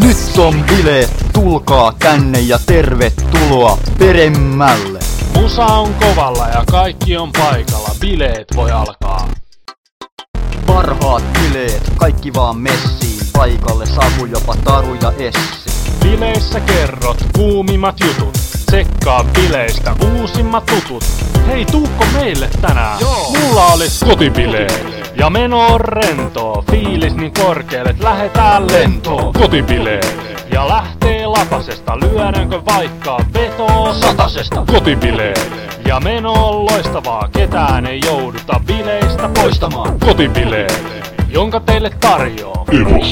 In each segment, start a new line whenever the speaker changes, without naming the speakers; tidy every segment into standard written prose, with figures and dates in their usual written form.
Nyt on bileet, tulkaa tänne ja tervetuloa peremmälle.
Musa on kovalla ja kaikki on paikalla, bileet voi alkaa.
Parhaat bileet, kaikki vaan messiin, paikalle saapuu jopa Taru ja Essi.
Bileissä kerrot kuumimmat jutut, tsekkaa bileistä uusimmat tutut. Hei, tuukko meille tänään?
Joo.
Mulla olis kotibileet ja meno on rentoo, fiilis niin korkealle, et lähetään lentoon. Kotibileet ja lähtee lapasesta, lyödäänkö vaikka vetoo satasesta. Kotibileet ja meno on loistavaa, ketään ei jouduta bileistä poistamaan. Kotibileet, jonka teille tarjoaa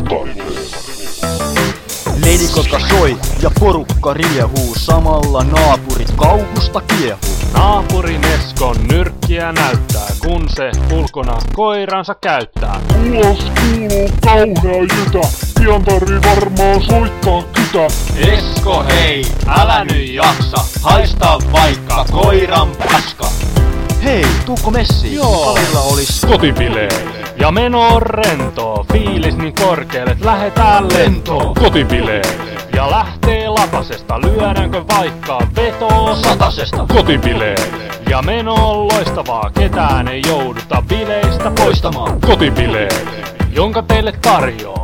Leidikotka soi ja porukka riehuu, samalla naapurit kauhusta kiehuu.
Naapurin Eskon nyrkkiä näyttää, kun se ulkona koiransa käyttää.
Ulos kuuluu kauhea jytä, pian tarvii varmaan soittaa kytä.
Esko hei, älä nyt jaksa, haista vaikka koiran paska. Hei, tuukko messiin?
Joo.
Kalilla olis
Kotibileet ja meno on rentoo, fiilis niin korkealle, et lähetään lentoon. Kotibileet ja lähtee lapasesta, lyödäänkö vaikka vetoo satasesta. Kotibileet ja meno on loistavaa, ketään ei jouduta bileistä poistamaan. Kotibileet, jonka teille tarjoaa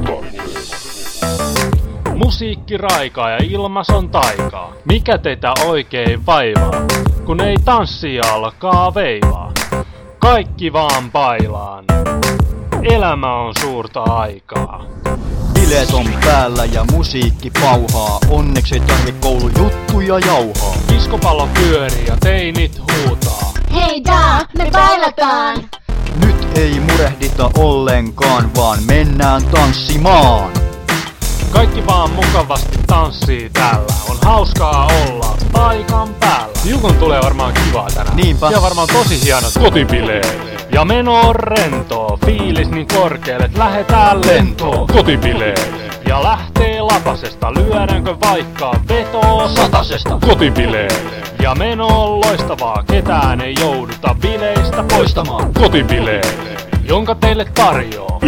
musiikki raikaa ja ilmas on taikaa. Mikä teitä oikein vaivaa, kun ei tanssia alkaa veivaa? Kaikki vaan bailaan, elämä on suurta aikaa.
bileet on päällä ja musiikki pauhaa, onneksi ei tarvi koulujuttuja jauhaa.
Diskopallo pyörii ja teinit huutaa.
Hei daa, me bailataan!
Nyt ei murehdita ollenkaan, vaan mennään tanssimaan.
Kaikki vaan mukavasti tanssii täällä, on hauskaa olla paikan päällä. Jukon tulee varmaan kivaa tänään.
Niinpä.
Ja varmaan tosi hienot kotibileet. Ja meno on rentoo, fiilis niin korkealle, et lähetään lentoon. Kotibileet ja lähtee lapasesta, lyödäänkö vaikka vetoo satasesta. Kotibileet ja meno on loistavaa, ketään ei jouduta bileistä poistamaan. Kotibileet, jonka teille tarjoaa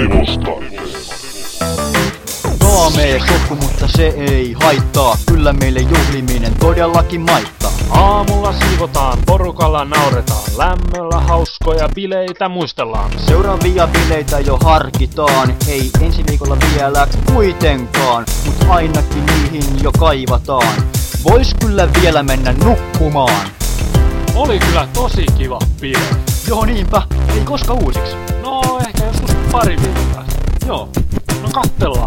Kaamee sotku, mutta se ei haittaa, kyllä meille juhliminen todellakin maittaa.
Aamulla siivotaan, porukalla nauretaan, lämmöllä hauskoja bileitä muistellaan.
Seuraavia bileitä jo harkitaan, ei ensi viikolla vielä kuitenkaan, mut ainakin niihin jo kaivataan. Vois kyllä vielä mennä nukkumaan.
Oli kyllä tosi kiva bile.
Joo niinpä, ei koska uusiksi.
No ehkä joskus pari viikkoa. Joo, no kattellaan.